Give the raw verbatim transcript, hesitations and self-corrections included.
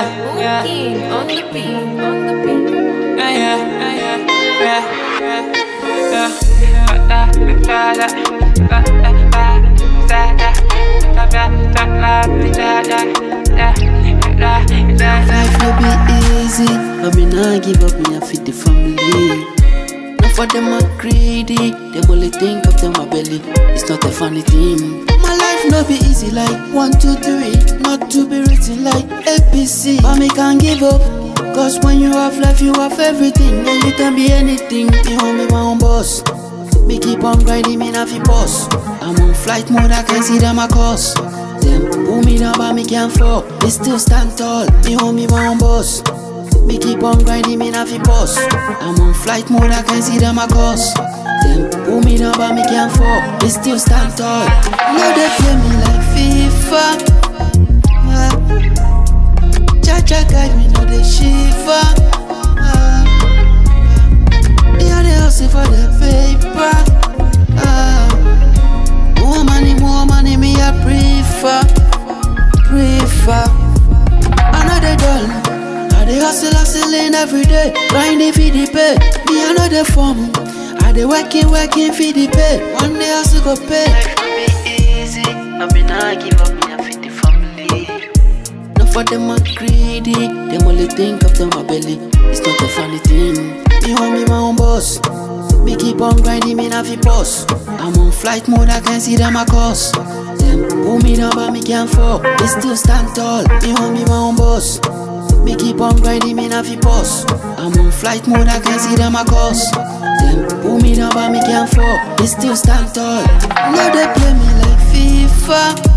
yeah, yeah. King on the beat, on the beat. Yeah, yeah, yeah, yeah, yeah, yeah, yeah. Da, da, da, da, da, da, da, da, da, da. Life no be easy, but me nah give up, me I feed the family. Not for them are greedy, them only think of them my belly. It's not a funny thing. My life no be easy like one, two, three, not to be written like A B C. But me can't give up, cause when you have life, you have everything, and you can be anything. Me hold me my own boss. Me keep on grinding, me not fi boss. I'm on flight mode, I can see them a course. Them pull me down, but me can't fall. Me still stand tall, me hold me my own boss. Me keep on grinding, me not fi boss. I'm on flight mode, I can see them a course. Them pull me down, but me can't fall. Me still stand tall. Now they play me like FIFA. Uh, Cha-cha guide me, now they shiver. Uh, yeah, they hustle for the paper. Uh, more money, more money, me I prefer, prefer. Another dollar. I dey hustle, hustling every day, grinding for the pay. Me another form. I dey working, working for the pay. One day hustle go pay. Life no be easy, but me nah give up, me I feed the family. Not for them are greedy, them only think of them my belly. It's not a funny thing. Me hold me my own boss. Me keep on grinding, me not fi boss. I'm on flight mode, I can see them a course. Them pull me down, but me can't fall. They still stand tall. Me hold me my own boss. Me keep on grinding, me not fi boss. I'm on flight mode, I can see them a course. Them pull me down, but me can't fall. They still stand tall. Now they play me like FIFA.